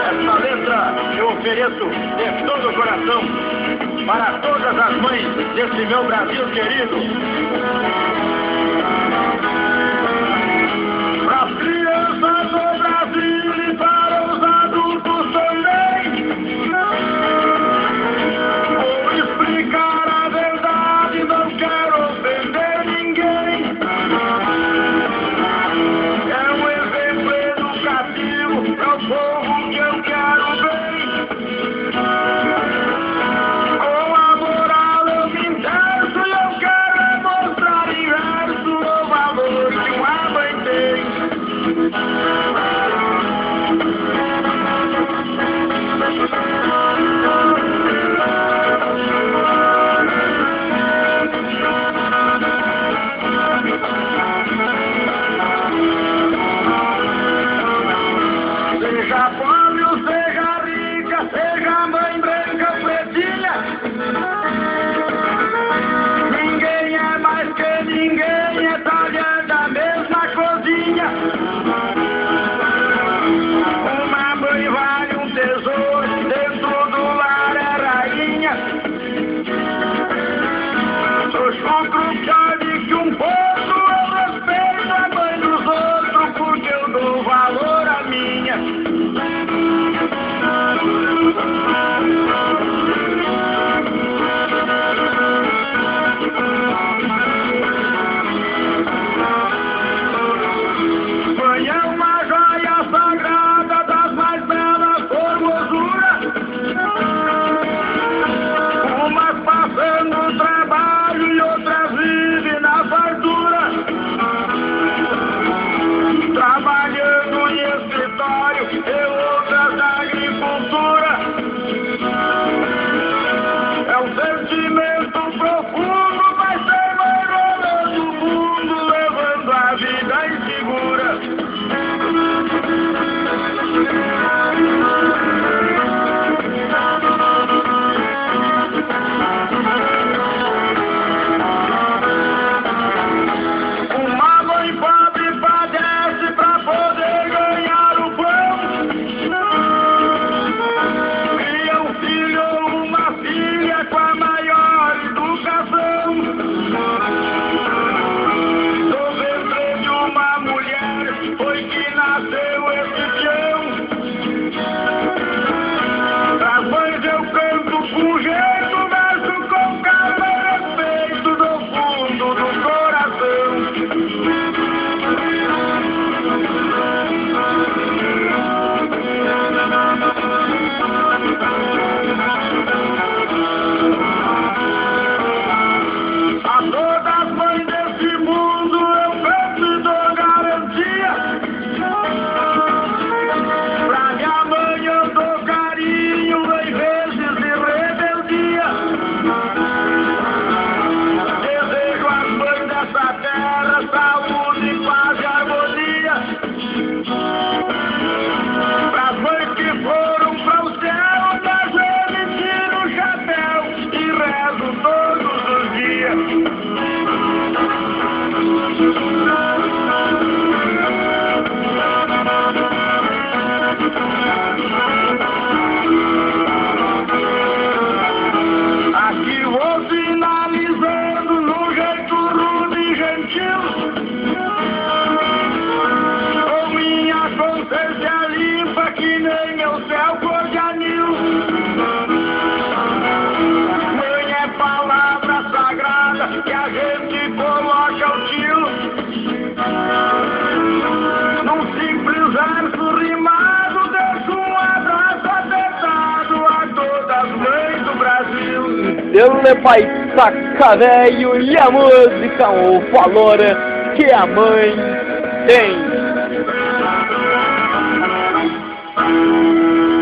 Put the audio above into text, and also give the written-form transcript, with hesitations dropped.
Essa letra eu ofereço de todo o coração para todas as mães desse meu Brasil querido. Para as crianças do Brasil e para os adultos também. Vou explicar a verdade, não quero ofender ninguém. É um exemplo educativo para o povo que eu quero bem. Com a moral eu me interesso e eu quero mostrar em verso o valor que uma mãe tem. Seja pobre ou seja rica, seja mãe branca ou pretinha, ninguém é mais que ninguém, é talher da mesma cozinha. Uma mãe vale um tesouro, dentro do lar é rainha. Sou chucro chave que um pouco eu respeito a mãe dos outros, porque eu dou valor à minha. Mãe é uma joia sagrada das mais belas formosuras. Umas passando trabalho e outras vivem na fartura. Trabalhando em escritório e outras na agricultura. É um sentimento profundo, mas sem mãe rolando o mundo, levando a vida insegura. Uma mãe pobre padece pra poder ganhar o pão. Cria um filho ou uma filha com a maior educação. Do ventre de uma mulher foi que nasceu esse peão. As mães eu canto com jeito, verso com calma e respeito do fundo do coração. A todas as mães desse mundo eu canto e dou garantia. Pra minha mãe eu dou carinho em vezes de rebeldia. Desejo às mães dessa terra saúde, paz e harmonia. Pras mães que foram para o céu, das vezes tiro o chapéu e rezo todos os dias. Aqui vou finalizando no jeito rude e gentil, com minha consciência limpa que nem o céu cor de anil. Mãe é palavra sagrada que a gente coloca o tio num simples verso rimado. Deixo um abraço apertado a todas as mães do Brasil. Ele pai saca velho e a música o valor que a mãe tem.